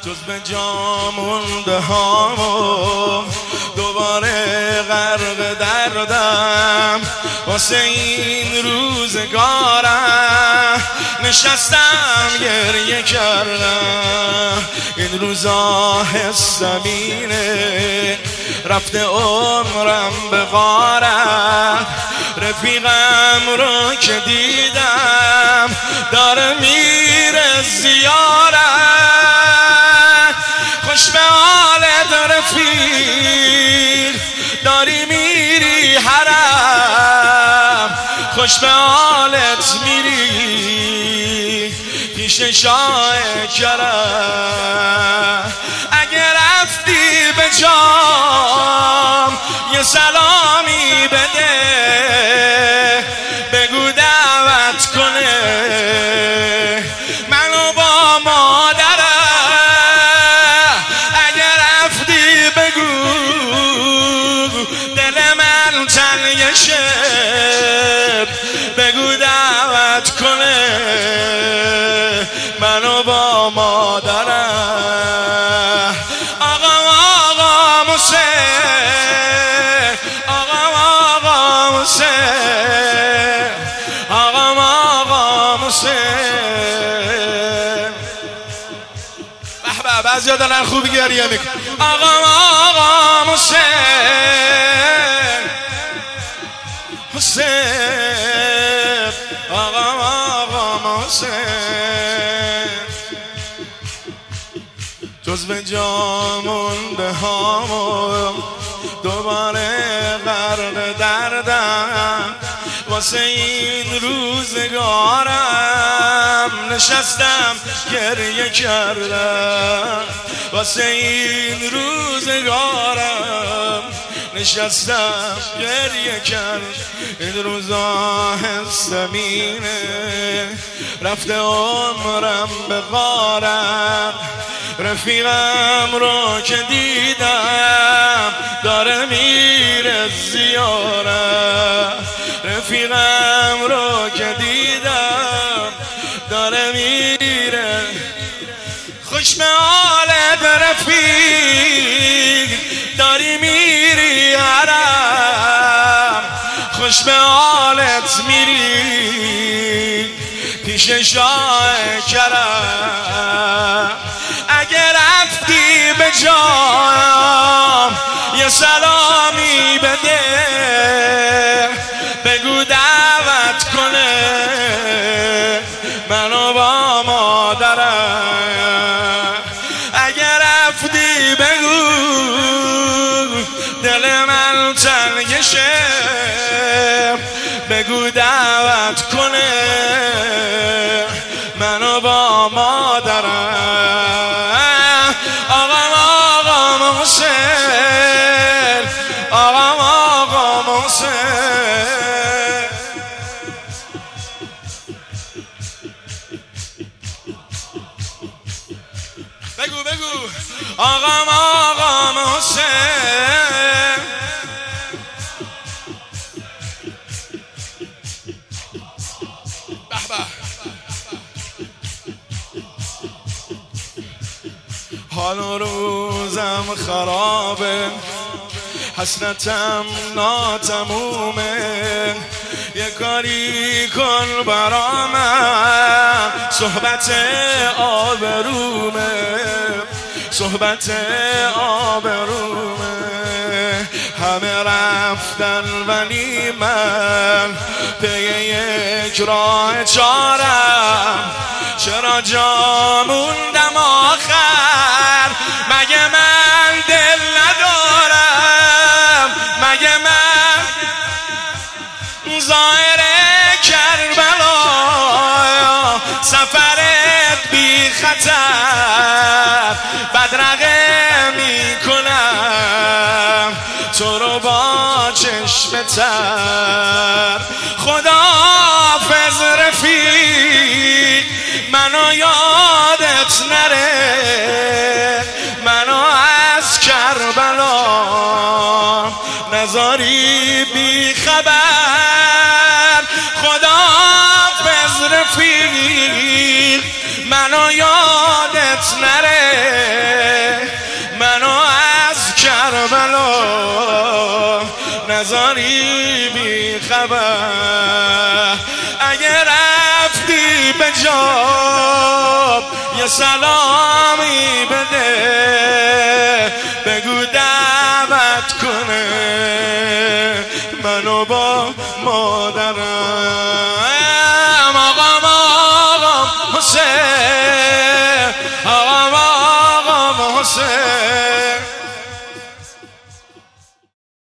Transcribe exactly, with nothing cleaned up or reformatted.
جز به جا مونده هامو دوباره غرق دردم واسه این روزگارم نشستم گریه کردم این روزا حسم اینه رفته عمرم به غارت رفیقم رو که دیدم داره میره زیارت خوش به حالت رفیق داری میری حرم خوش به حالت میری پیش شاه کرم اگه رفتی به جام یه سلامی بده بگو دعوت کنه منو با مادرم اگه رفتی بگو دل من تنگ شد بگو دعوت کنه منو با مادرم آقا آقا حسین آقا آقا حسین آقا آقا حسین به به بعضیا دارن خوبی گریه میکن آقا آقا حسین حسین آقا آقا حسین جز به جا مونده هامو دوباره غرق دردم واسه این روزگارم نشستم گریه کردم واسه این روزگارم نشستم گریه کردم این روزا حسم اینه رفته عمرم به غارت رفیقم رو که دیدم داره میره زیارت رفیقم رو که دیدم داره میره خوش به حالت رفیق داری میری حرم خوش به حالت میری پیش شاه کرم اگه رفتی به جام یه سلامی بده بگو دعوت کنه منو با مادرم اگه رفتی بگو دل من تنگ شه بگو دعوت کنه منو با مادرم آقا آقا حسین آقا آقا حسین بگو بگو آقا آقا حسین به به حال و روزم خرابه حسرتم ناتمومه یه کاری کن برامم صحبت آبرومه صحبت آبرومه همه رفتن ولی من پی یک راه چارم چرا جا موندم آخر مگه من دل ندارم مگه من ظاهر کربلا سفرت بی خطر بدرقه می کنم تو رو با چشم تر خداحافظ رفیق منو یادت نره منو از کربلا نذاری بی خبر خداحافظ رفیق منو یادت نره داری بی خبر، اگه رفتی به جا یه سلامی بده،